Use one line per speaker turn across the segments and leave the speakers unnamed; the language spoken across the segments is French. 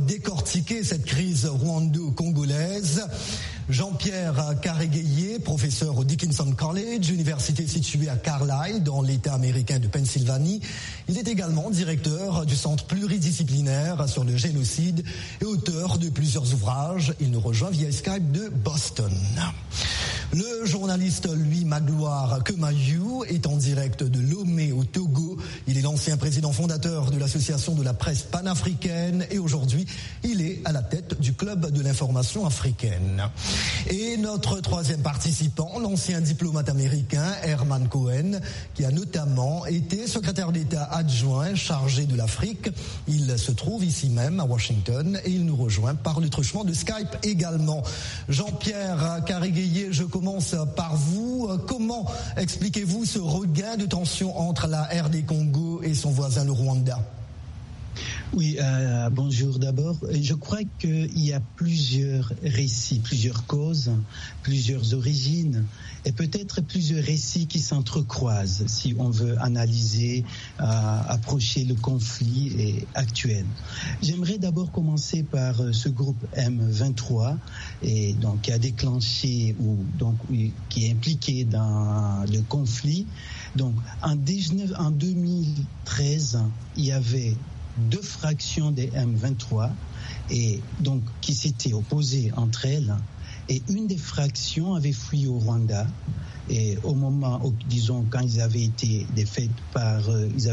décortiquer cette crise rwando-congolaise. Jean-Pierre Karegeyi, professeur au Dickinson College, université située à Carlisle, dans l'État américain de Pennsylvanie. Il est également directeur du Centre pluridisciplinaire sur le génocide et auteur de plusieurs ouvrages. Il nous rejoint via Skype de Boston. Le journaliste Louis Magloire Kemayou est en direct de Lomé au Togo. Il est l'ancien président fondateur de l'Association de la presse panafricaine et aujourd'hui, il est à la tête du Club de l'information africaine. Et notre troisième participant, l'ancien diplomate américain Herman Cohen, qui a notamment été secrétaire d'État adjoint chargé de l'Afrique. Il se trouve ici même à Washington et il nous rejoint par le truchement de Skype également. Jean-Pierre Karegeyi, je commence par vous. Comment expliquez-vous ce regain de tension entre la RD Congo et son voisin le Rwanda ?
Oui, bonjour d'abord. Je crois qu'il y a plusieurs récits, plusieurs causes, plusieurs origines et peut-être plusieurs récits qui s'entrecroisent si on veut analyser, approcher le conflit actuel. J'aimerais d'abord commencer par ce groupe M23 et donc qui a déclenché qui est impliqué dans le conflit. Donc en 2013, il y avait 2 fractions des M23 et donc qui s'étaient opposées entre elles et une des fractions avait fui au Rwanda et au moment disons quand ils avaient été défaits par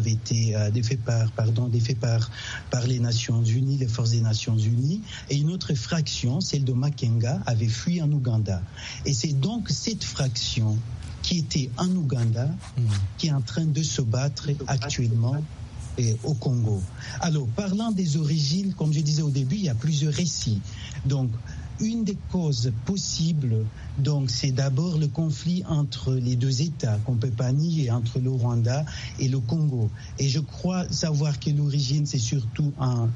les Nations Unies, les forces des Nations Unies, et une autre fraction, celle de Makenga, avait fui en Ouganda. Et c'est donc cette fraction qui était en Ouganda qui est en train de se battre actuellement au Congo. Alors, parlant des origines, comme je disais au début, il y a plusieurs récits. Donc, une des causes possibles, donc, c'est d'abord le conflit entre les deux États, qu'on ne peut pas nier, entre le Rwanda et le Congo. Et je crois savoir que l'origine, c'est surtout en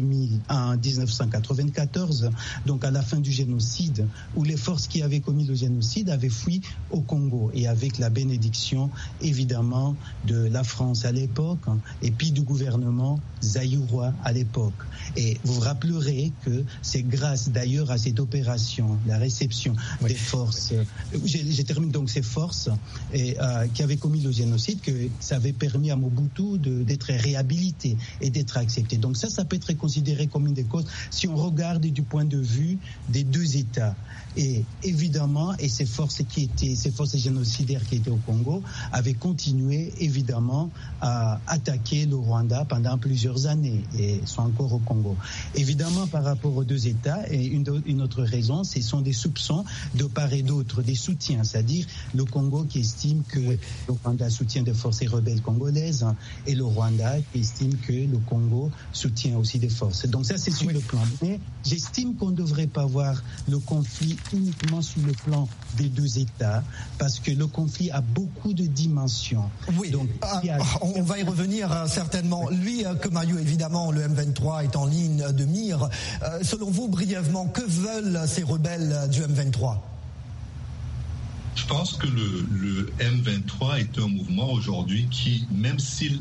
1994, donc à la fin du génocide, où les forces qui avaient commis le génocide avaient fui au Congo, et avec la bénédiction, évidemment, de la France à l'époque, et puis du gouvernement zaïrois à l'époque. Et vous vous rappellerez que c'est grâce d'ailleurs à cette opération, la réception des forces, je termine donc ces forces qui avaient commis le génocide, que ça avait permis à Mobutu d'être réhabilité et d'être accepté. Donc ça peut être considéré comme une des causes si on regarde du point de vue des deux États. Et évidemment, et ces forces génocidaires qui étaient au Congo avaient continué évidemment à attaquer le Rwanda pendant plusieurs années et sont encore au Congo. Évidemment, par rapport aux deux États, et une autre raison, ce sont des soupçons de part et d'autre, des soutiens, c'est-à-dire le Congo qui estime que le Rwanda soutient des forces rebelles congolaises et le Rwanda qui estime que le Congo soutient aussi des forces. Donc ça, c'est sur le plan. Mais j'estime qu'on ne devrait pas voir le conflit uniquement sur le plan des deux États, parce que le conflit a beaucoup de dimensions.
Oui, donc, on va y revenir certainement. Lui, Kemayou, évidemment, le M23 est en ligne de mire. Selon vous, brièvement, que veulent ces rebelles du M23 ?
Je pense que le M23 est un mouvement aujourd'hui qui, même si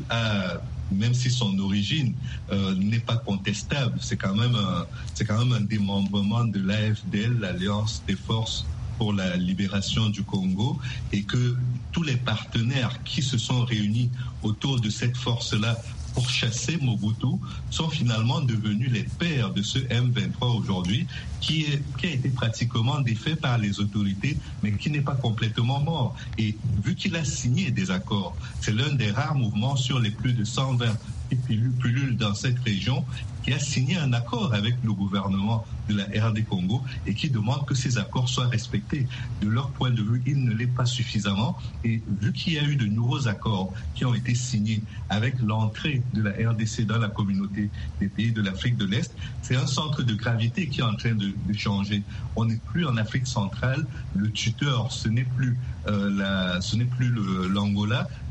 son origine n'est pas contestable, c'est quand même un démembrement de l'AFDL, l'Alliance des forces pour la libération du Congo, et que tous les partenaires qui se sont réunis autour de cette force-là pour chasser Mobutu sont finalement devenus les pères de ce M23 aujourd'hui, qui a été pratiquement défait par les autorités, mais qui n'est pas complètement mort. Et vu qu'il a signé des accords, c'est l'un des rares mouvements sur les plus de 120 qui pullulent dans cette région, qui a signé un accord avec le gouvernement de la RD Congo et qui demande que ces accords soient respectés. De leur point de vue, il ne l'est pas suffisamment. Et vu qu'il y a eu de nouveaux accords qui ont été signés avec l'entrée de la RDC dans la communauté des pays de l'Afrique de l'Est, c'est un centre de gravité qui est en train de changer. On n'est plus en Afrique centrale. Le tuteur, ce n'est plus l'Angola.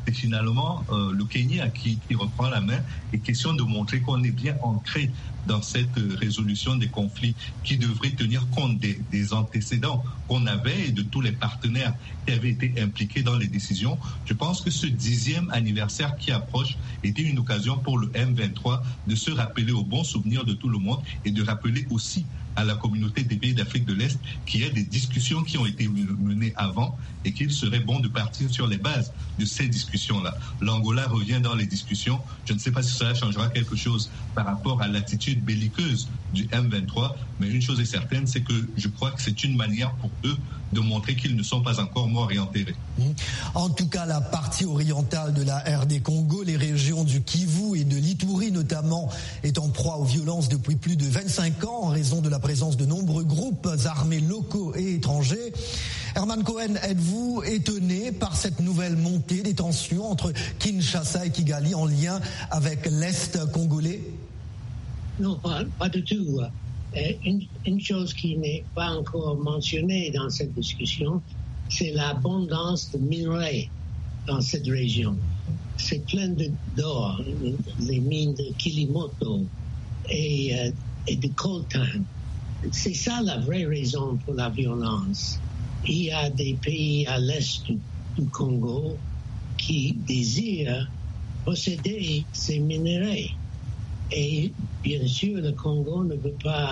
c'est finalement le Kenya qui reprend la main. Et question de montrer qu'on est bien ancré dans cette résolution des conflits qui devrait tenir compte des antécédents qu'on avait et de tous les partenaires qui avaient été impliqués dans les décisions. Je pense que ce 10e anniversaire qui approche était une occasion pour le M23 de se rappeler au bon souvenir de tout le monde et de rappeler aussi à la communauté des pays d'Afrique de l'Est qu'il y a des discussions qui ont été menées avant et qu'il serait bon de partir sur les bases de ces discussions-là. L'Angola revient dans les discussions. Je ne sais pas si cela changera quelque chose par rapport à l'attitude belliqueuse du M23, mais une chose est certaine, c'est que je crois que c'est une manière pour eux de montrer qu'ils ne sont pas encore morts et enterrés.
En tout cas, la partie orientale de la RD Congo, les régions du Kivu et de l'Ituri notamment, est en proie aux violences depuis plus de 25 ans en raison de la présence de nombreux groupes armés locaux et étrangers. Herman Cohen, êtes-vous étonné par cette nouvelle montée des tensions entre Kinshasa et Kigali en lien avec l'Est congolais?
Non, pas du tout. Une chose qui n'est pas encore mentionnée dans cette discussion, c'est l'abondance de minerais dans cette région. C'est plein d'or, les mines de Kilimoto et de coltan. C'est ça la vraie raison pour la violence. Il y a des pays à l'est du Congo qui désirent posséder ces minerais. Et bien sûr, le Congo ne peut pas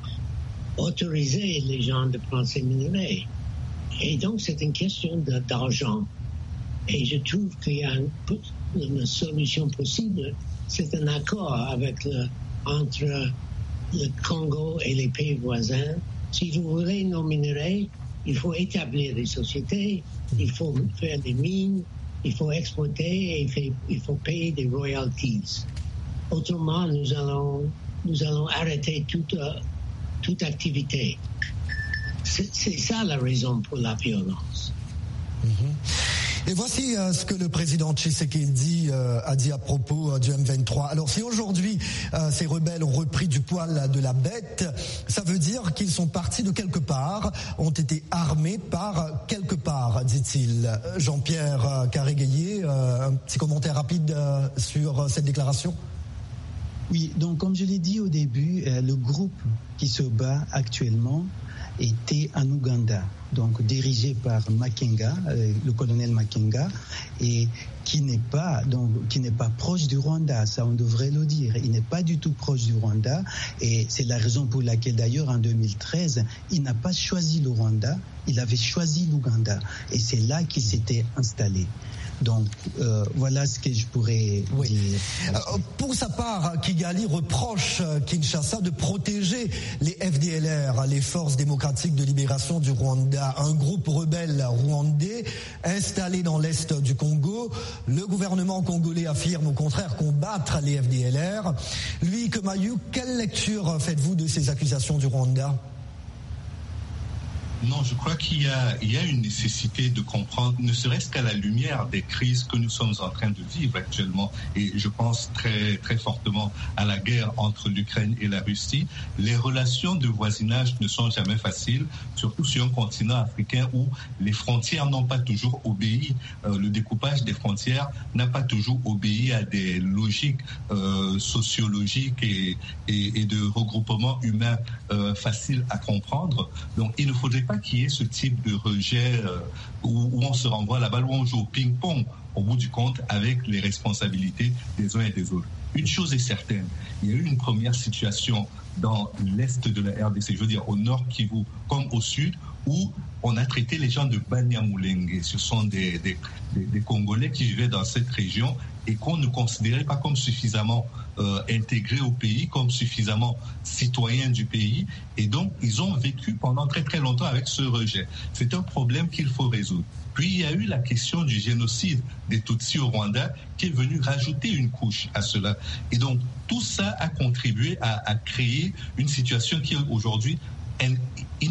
autoriser les gens de prendre ces minerais. Et donc, c'est une question d'argent. Et je trouve qu'il y a une solution possible. C'est un accord entre le Congo et les pays voisins. Si vous voulez nos minerais, il faut établir des sociétés, il faut faire des mines, il faut exploiter et il faut payer des royalties. Autrement, nous allons arrêter toute activité. C'est ça la raison pour la violence.
Et voici ce que le président Tshisekedi a dit à propos du M23. Alors si aujourd'hui ces rebelles ont repris du poil de la bête, ça veut dire qu'ils sont partis de quelque part, ont été armés par quelque part, dit-il. Jean-Pierre Karéguéié, un petit commentaire rapide sur cette déclaration?
Oui, donc comme je l'ai dit au début, le groupe qui se bat actuellement était en Ouganda, donc dirigé par Makenga, le colonel Makenga, et qui n'est pas proche du Rwanda, ça on devrait le dire. Il n'est pas du tout proche du Rwanda, et c'est la raison pour laquelle d'ailleurs en 2013, il n'a pas choisi le Rwanda, il avait choisi l'Ouganda, et c'est là qu'il s'était installé. Donc voilà ce que je pourrais dire.
Pour sa part, Kigali reproche Kinshasa de protéger les FDLR, les Forces démocratiques de libération du Rwanda, un groupe rebelle rwandais installé dans l'est du Congo. Le gouvernement congolais affirme au contraire combattre les FDLR. Lui, Kemayou, quelle lecture faites-vous de ces accusations du Rwanda ?
Non, je crois qu'il y a une nécessité de comprendre, ne serait-ce qu'à la lumière des crises que nous sommes en train de vivre actuellement, et je pense très, très fortement à la guerre entre l'Ukraine et la Russie. Les relations de voisinage ne sont jamais faciles, surtout sur un continent africain où les frontières n'ont pas toujours obéi, le découpage des frontières n'a pas toujours obéi à des logiques sociologiques et de regroupement humain faciles à comprendre. Donc il ne faudrait pas qu'il y ait ce type de rejet où on se renvoie la balle, où on joue au ping-pong au bout du compte avec les responsabilités des uns et des autres. Une chose est certaine, il y a eu une première situation dans l'est de la RDC, je veux dire au nord Kivu comme au sud, où on a traité les gens de Banyamulenge. Ce sont des Congolais qui vivaient dans cette région et qu'on ne considérait pas comme suffisamment intégrés au pays, comme suffisamment citoyens du pays. Et donc, ils ont vécu pendant très très longtemps avec ce rejet. C'est un problème qu'il faut résoudre. Puis, il y a eu la question du génocide des Tutsis au Rwanda qui est venu rajouter une couche à cela. Et donc, tout ça a contribué à créer une situation qui est aujourd'hui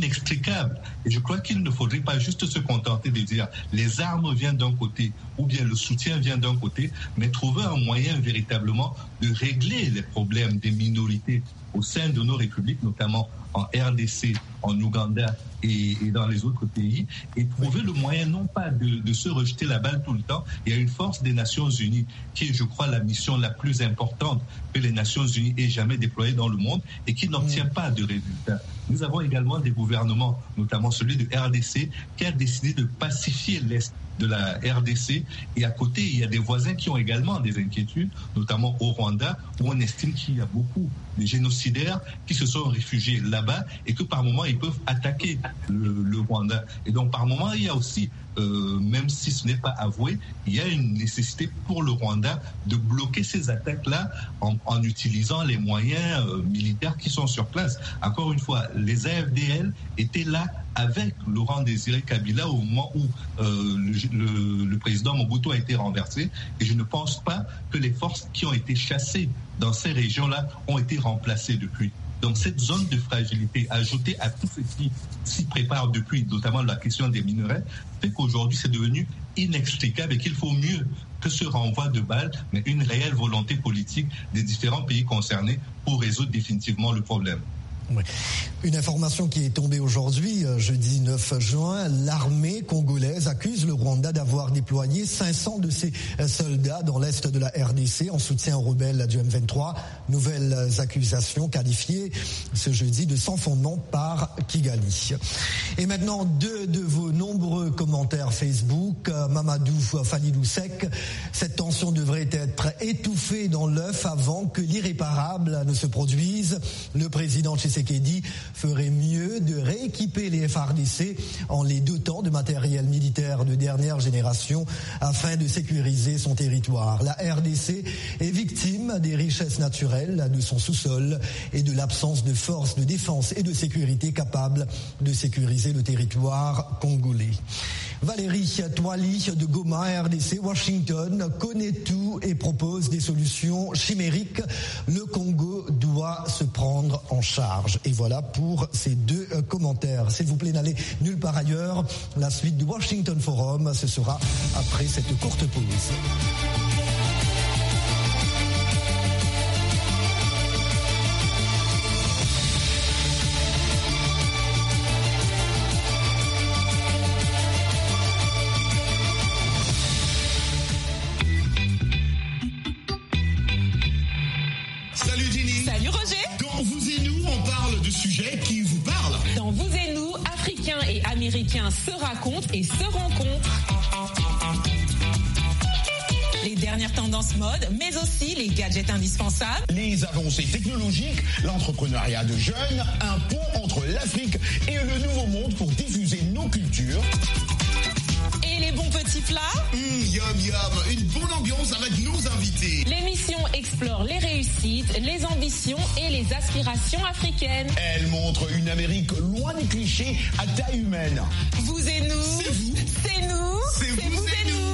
inextricable. Et je crois qu'il ne faudrait pas juste se contenter de dire les armes viennent d'un côté ou bien le soutien vient d'un côté, mais trouver un moyen véritablement de régler les problèmes des minorités au sein de nos républiques, notamment en RDC, en Ouganda et dans les autres pays, et trouver le moyen non pas de se rejeter la balle tout le temps. Il y a une force des Nations Unies qui est, je crois, la mission la plus importante que les Nations Unies aient jamais déployée dans le monde et qui n'obtient pas de résultats. Nous avons également des gouvernements, notamment celui de RDC, qui a décidé de pacifier l'Est de la RDC, et à côté il y a des voisins qui ont également des inquiétudes, notamment au Rwanda, où on estime qu'il y a beaucoup de génocidaires qui se sont réfugiés là-bas et que par moment ils peuvent attaquer le Rwanda. Et donc par moment il y a aussi, même si ce n'est pas avoué, il y a une nécessité pour le Rwanda de bloquer ces attaques-là en utilisant les moyens militaires qui sont sur place. Encore une fois, les AFDL étaient là avec Laurent Désiré Kabila au moment où le président Mobutu a été renversé, et je ne pense pas que les forces qui ont été chassées dans ces régions-là ont été remplacées depuis. Donc cette zone de fragilité ajoutée à tout ce qui s'y prépare depuis, notamment la question des minerais, fait qu'aujourd'hui c'est devenu inextricable et qu'il faut mieux que ce renvoi de balles, mais une réelle volonté politique des différents pays concernés pour résoudre définitivement le problème.
Oui. Une information qui est tombée aujourd'hui, jeudi 9 juin, l'armée congolaise accuse le Rwanda d'avoir déployé 500 de ses soldats dans l'est de la RDC en soutien aux rebelles du M23. Nouvelles accusations qualifiées ce jeudi de sans fondement par Kigali. Et maintenant, deux de vos nombreux commentaires Facebook. Mamadou Falidou Sek, cette tension devrait être étouffée dans l'œuf avant que l'irréparable ne se produise. Le président Tshisekedi ferait mieux de rééquiper les FARDC en les dotant de matériel militaire de dernière génération afin de sécuriser son territoire. La RDC est victime des richesses naturelles de son sous-sol et de l'absence de forces de défense et de sécurité capables de sécuriser le territoire congolais. Valérie Toali de Goma, RDC, Washington, connaît tout et propose des solutions chimériques. Le Congo doit se prendre en charge. Et voilà pour ces deux commentaires. S'il vous plaît, n'allez nulle part ailleurs. La suite du Washington Forum, ce sera après cette courte pause.
Américains se racontent et se rencontrent. Les dernières tendances mode, mais aussi les gadgets indispensables.
Les avancées technologiques, l'entrepreneuriat de jeunes, un pont entre l'Afrique et le nouveau monde pour diffuser nos cultures.
Et les bons petits plats.
Yum yum, une bonne ambiance avec nos invités.
L'émission explore les réussites, les ambitions et les aspirations africaines.
Elle montre une Amérique loin des clichés à taille humaine.
Vous et nous.
C'est vous.
C'est nous.
C'est vous et nous.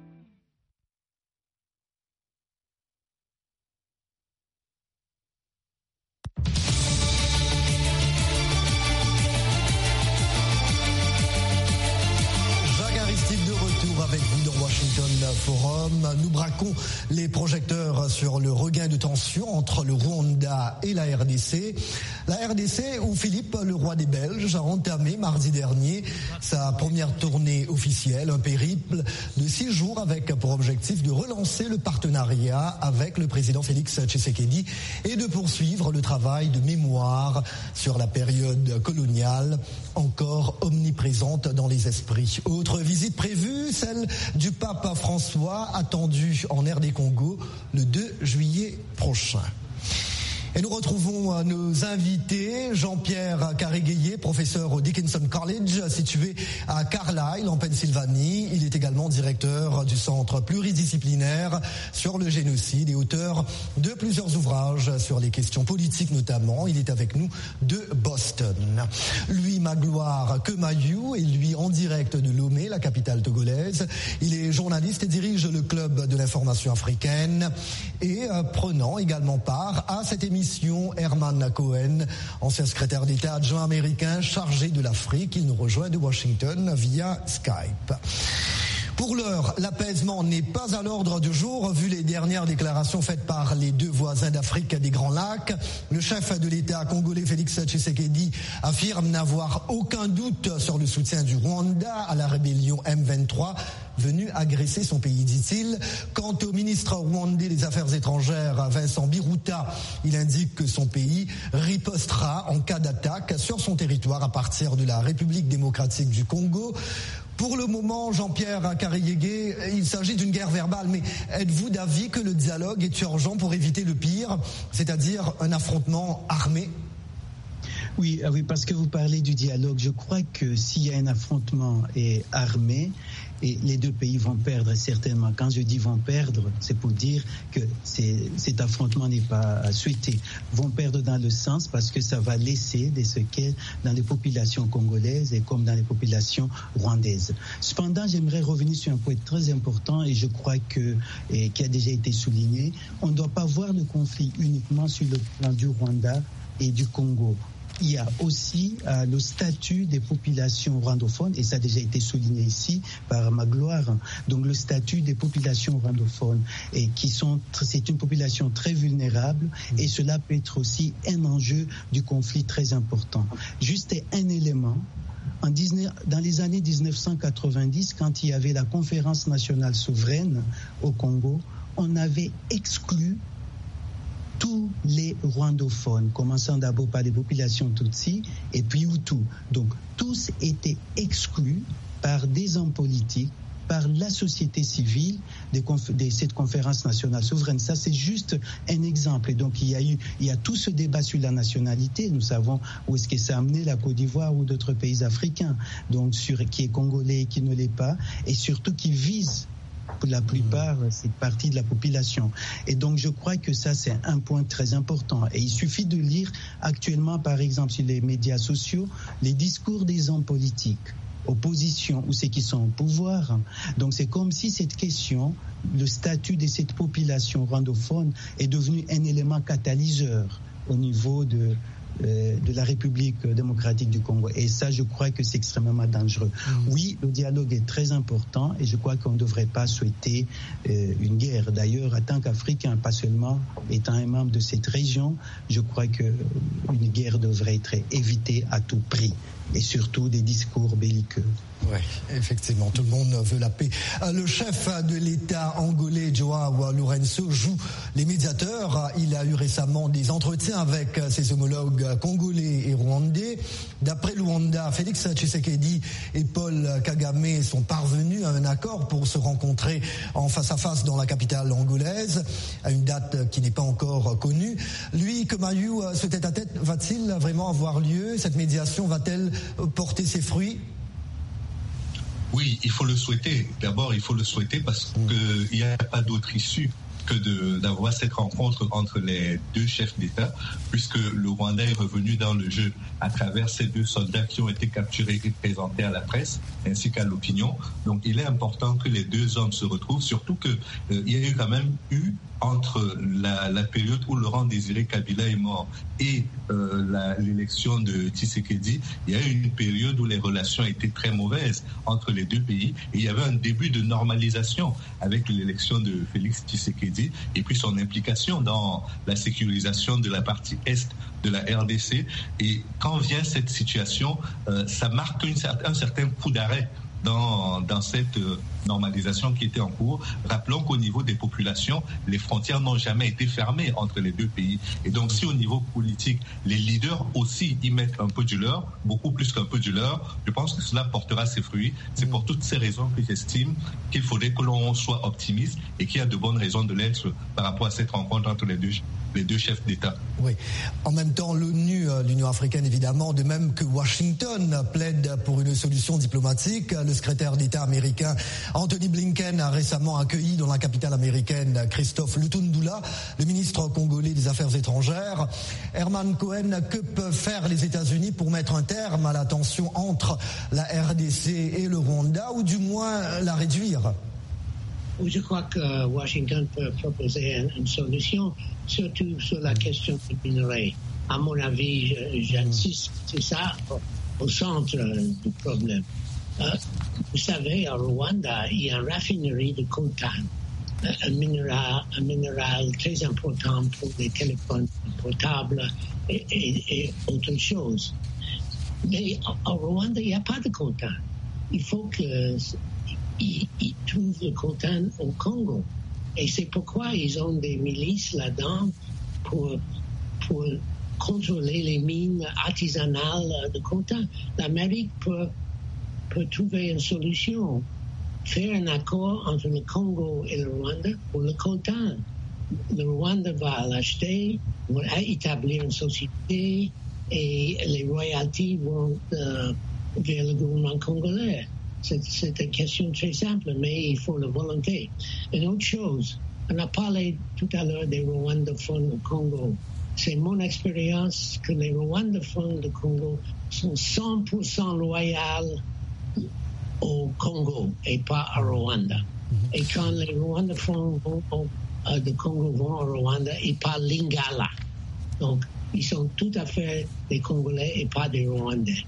Forum. Nous braquons les projecteurs sur le regain de tension entre le Rwanda et la RDC. La RDC où Philippe, le roi des Belges, a entamé mardi dernier sa première tournée officielle, un périple de 6 jours avec pour objectif de relancer le partenariat avec le président Félix Tshisekedi et de poursuivre le travail de mémoire sur la période coloniale encore omniprésente dans les esprits. Autre visite prévue, celle du pape François, attendu en RD Congo le 2 juillet prochain. Et nous retrouvons nos invités, Jean-Pierre Carigueillé, professeur au Dickinson College, situé à Carlisle, en Pennsylvanie. Il est également directeur du Centre pluridisciplinaire sur le génocide et auteur de plusieurs ouvrages sur les questions politiques notamment. Il est avec nous de Boston. Louis Magloire Kemayou est lui en direct de Lomé, la capitale togolaise. Il est journaliste et dirige le Club de l'information africaine et prenant également part à cette émission mission, Herman Cohen, ancien secrétaire d'État adjoint américain chargé de l'Afrique. Il nous rejoint de Washington via Skype. Pour l'heure, l'apaisement n'est pas à l'ordre du jour, vu les dernières déclarations faites par les deux voisins d'Afrique des Grands Lacs. Le chef de l'État congolais, Félix Tshisekedi, affirme n'avoir aucun doute sur le soutien du Rwanda à la rébellion M23, venue agresser son pays, dit-il. Quant au ministre rwandais des Affaires étrangères, Vincent Biruta, il indique que son pays ripostera en cas d'attaque sur son territoire à partir de la République démocratique du Congo. Pour le moment, Jean-Pierre Karégué, il s'agit d'une guerre verbale, mais êtes-vous d'avis que le dialogue est urgent pour éviter le pire, c'est-à-dire un affrontement armé ?
Oui, parce que vous parlez du dialogue. Je crois que s'il y a un affrontement armé, et les deux pays vont perdre certainement. Quand je dis vont perdre, c'est pour dire que cet affrontement n'est pas souhaité. Vont perdre dans le sens parce que ça va laisser des séquelles dans les populations congolaises et comme dans les populations rwandaises. Cependant, j'aimerais revenir sur un point très important et je crois qui a déjà été souligné. On ne doit pas voir le conflit uniquement sur le plan du Rwanda et du Congo. Il y a aussi le statut des populations rwandophones, et ça a déjà été souligné ici par Magloire. Donc le statut des populations rwandophones, c'est une population très vulnérable, et cela peut être aussi un enjeu du conflit très important. Juste un élément. Dans les années 1990, quand il y avait la conférence nationale souveraine au Congo, on avait exclu tous les rwandophones, commençant d'abord par les populations Tutsi et puis Hutu. Donc, tous étaient exclus par des hommes politiques, par la société civile de cette conférence nationale souveraine. Ça, c'est juste un exemple. Et donc, il y a tout ce débat sur la nationalité. Nous savons où est-ce que ça a amené la Côte d'Ivoire ou d'autres pays africains. Donc, sur qui est congolais et qui ne l'est pas. Et surtout qui vise pour la plupart, c'est partie de la population. Et donc, je crois que ça, c'est un point très important. Et il suffit de lire actuellement, par exemple, sur les médias sociaux, les discours des hommes politiques, opposition ou ceux qui sont au pouvoir. Donc, c'est comme si cette question, le statut de cette population rwandophone est devenu un élément catalyseur au niveau de la République démocratique du Congo. Et ça, je crois que c'est extrêmement dangereux. Oui, le dialogue est très important et je crois qu'on ne devrait pas souhaiter une guerre. D'ailleurs, en tant qu'Africain, pas seulement étant un membre de cette région, je crois qu'une guerre devrait être évitée à tout prix. Et surtout des discours belliqueux.
Oui, effectivement, tout le monde veut la paix. Le chef de l'État angolais, Joao Lourenço, joue les médiateurs. Il a eu récemment des entretiens avec ses homologues congolais et rwandais. D'après le Rwanda, Félix Tshisekedi et Paul Kagame sont parvenus à un accord pour se rencontrer en face à face dans la capitale angolaise, à une date qui n'est pas encore connue. Lui, Kemayou, ce tête-à-tête va-t-il vraiment avoir lieu ? Cette médiation va-t-elle porter ses fruits ?
Oui, il faut le souhaiter. D'abord, il faut le souhaiter parce qu'il n'y a pas d'autre issue que d'avoir cette rencontre entre les deux chefs d'État, puisque le Rwanda est revenu dans le jeu à travers ces deux soldats qui ont été capturés et présentés à la presse, ainsi qu'à l'opinion. Donc, il est important que les deux hommes se retrouvent, surtout qu'il y a eu quand même entre la période où Laurent Désiré Kabila est mort et l'élection de Tshisekedi, il y a eu une période où les relations étaient très mauvaises entre les deux pays et il y avait un début de normalisation avec l'élection de Félix Tshisekedi et puis son implication dans la sécurisation de la partie est de la RDC. Et quand vient cette situation, ça marque un certain coup d'arrêt dans cette normalisation qui était en cours. Rappelons qu'au niveau des populations, les frontières n'ont jamais été fermées entre les deux pays. Et donc, si au niveau politique, les leaders aussi y mettent un peu du leur, beaucoup plus qu'un peu du leur, je pense que cela portera ses fruits. C'est pour toutes ces raisons que j'estime qu'il faudrait que l'on soit optimiste et qu'il y a de bonnes raisons de l'être par rapport à cette rencontre entre les deux chefs d'État.
Oui. En même temps, l'Union africaine, évidemment, de même que Washington, plaide pour une solution diplomatique. Le secrétaire d'État américain Anthony Blinken a récemment accueilli dans la capitale américaine Christophe Lutundula, le ministre congolais des Affaires étrangères. Herman Cohen, que peuvent faire les États-Unis pour mettre un terme à la tension entre la RDC et le Rwanda, ou du moins la réduire ?
Je crois que Washington peut proposer une solution, surtout sur la question du minerai. À mon avis, j'insiste, c'est ça au centre du problème. Vous savez, au Rwanda, il y a une raffinerie de coltan, un minéral très important pour les téléphones portables et autre chose. Mais au Rwanda, il n'y a pas de coltan. Il faut qu'ils trouvent le coltan au Congo. Et c'est pourquoi ils ont des milices là-dedans pour contrôler les mines artisanales de coltan. L'Amérique peut trouver une solution, faire un accord entre le Congo et le Rwanda pour le coltan. Le Rwanda va l'acheter, va établir une société et les royalties vont vers le gouvernement congolais. C'est une question très simple, mais il faut la volonté. Une autre chose, on a parlé tout à l'heure des rwandophones au Congo. C'est mon expérience que les rwandophones du Congo sont 100% loyaux au Congo et pas à Rwanda. Et quand les rwandophones du Congo vont au Rwanda, ils parlent lingala. Donc, ils sont tout à fait des Congolais et pas des Rwandais.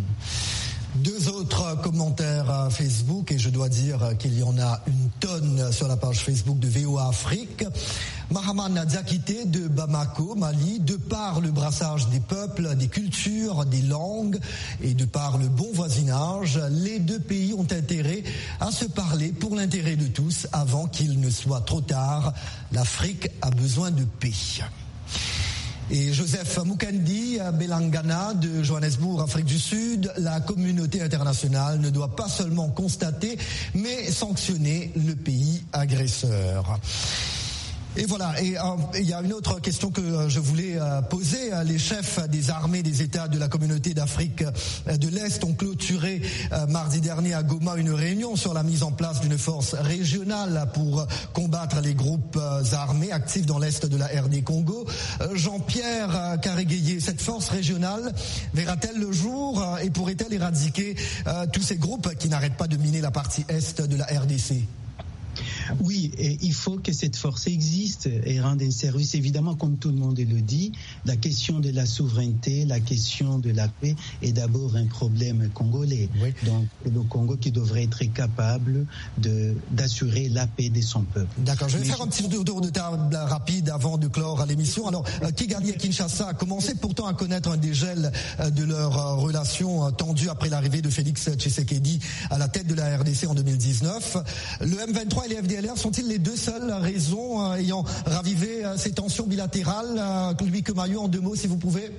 Deux autres commentaires Facebook, et je dois dire qu'il y en a une tonne sur la page Facebook de VOA Afrique. Mahaman Diakité de Bamako, Mali, de par le brassage des peuples, des cultures, des langues et de par le bon voisinage, les deux pays ont intérêt à se parler pour l'intérêt de tous avant qu'il ne soit trop tard. L'Afrique a besoin de paix. Et Joseph Mukandi Belangana de Johannesburg, Afrique du Sud, la communauté internationale ne doit pas seulement constater, mais sanctionner le pays agresseur. Et voilà, et il y a une autre question que je voulais poser. Les chefs des armées des États de la communauté d'Afrique de l'Est ont clôturé mardi dernier à Goma une réunion sur la mise en place d'une force régionale pour combattre les groupes armés actifs dans l'Est de la RD Congo. Jean-Pierre Karéguéié, cette force régionale verra-t-elle le jour et pourrait-elle éradiquer tous ces groupes qui n'arrêtent pas de miner la partie Est de la RDC ?
Oui, et il faut que cette force existe et rende un service. Évidemment, comme tout le monde le dit, la question de la souveraineté, la question de la paix est d'abord un problème congolais. Oui. Donc, le Congo qui devrait être capable d'assurer la paix de son peuple.
D'accord, je vais faire un petit tour de table rapide avant de clore l'émission. Alors, Kigali et Kinshasa a commencé pourtant à connaître un dégel de leurs relations tendues après l'arrivée de Félix Tshisekedi à la tête de la RDC en 2019. Le M23 et les FDLR sont-ils les deux seules raisons ayant ravivé ces tensions bilatérales? Louis Kemayu, en deux mots, si vous pouvez.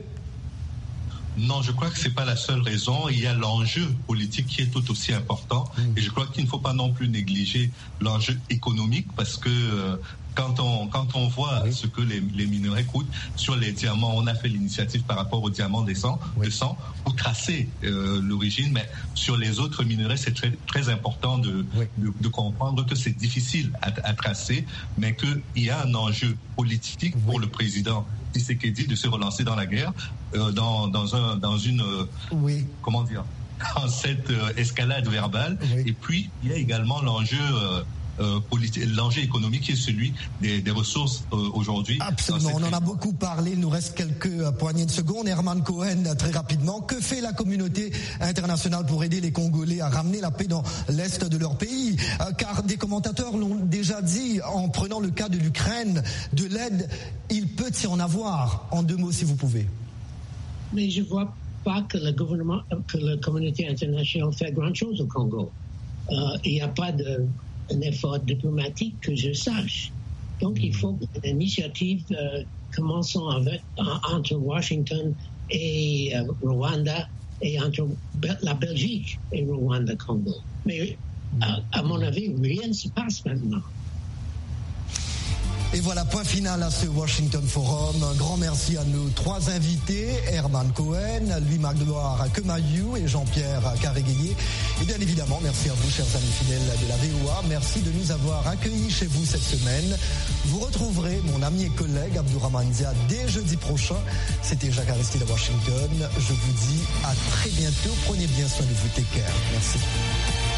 Non, je crois que c'est pas la seule raison. Il y a l'enjeu politique qui est tout aussi important. Et je crois qu'il ne faut pas non plus négliger l'enjeu économique parce que quand on voit ce que les minerais coûtent sur les diamants, on a fait l'initiative par rapport aux diamants de sang pour tracer l'origine, mais sur les autres minerais, c'est très, très important de comprendre que c'est difficile à tracer, mais qu'il y a un enjeu politique pour le président Tshisekedi de se relancer dans la guerre, dans cette escalade verbale. Et puis, il y a également l'enjeu l'enjeu économique qui est celui des ressources aujourd'hui.
Absolument, on en a beaucoup parlé, il nous reste quelques poignées de secondes. Herman Cohen, très rapidement, que fait la communauté internationale pour aider les Congolais à ramener la paix dans l'Est de leur pays? Car des commentateurs l'ont déjà dit, en prenant le cas de l'Ukraine, de l'aide, il peut y en avoir. En deux mots, si vous pouvez.
Mais je ne vois pas que le gouvernement, que la communauté internationale fait grand-chose au Congo. Il n'y a pas un effort diplomatique que je sache. Donc, il faut une initiative commençons entre Washington et Rwanda et entre la Belgique et Rwanda-Congo. Mais à mon avis, rien ne se passe maintenant.
Et voilà, point final à ce Washington Forum. Un grand merci à nos trois invités, Herman Cohen, Louis Magloire Kemayu et Jean-Pierre Karéguéié. Et bien évidemment, merci à vous, chers amis fidèles de la VOA. Merci de nous avoir accueillis chez vous cette semaine. Vous retrouverez mon ami et collègue Abdourahmane Dia dès jeudi prochain. C'était Jacques Aristide à Washington. Je vous dis à très bientôt. Prenez bien soin de vous. Take care. Merci.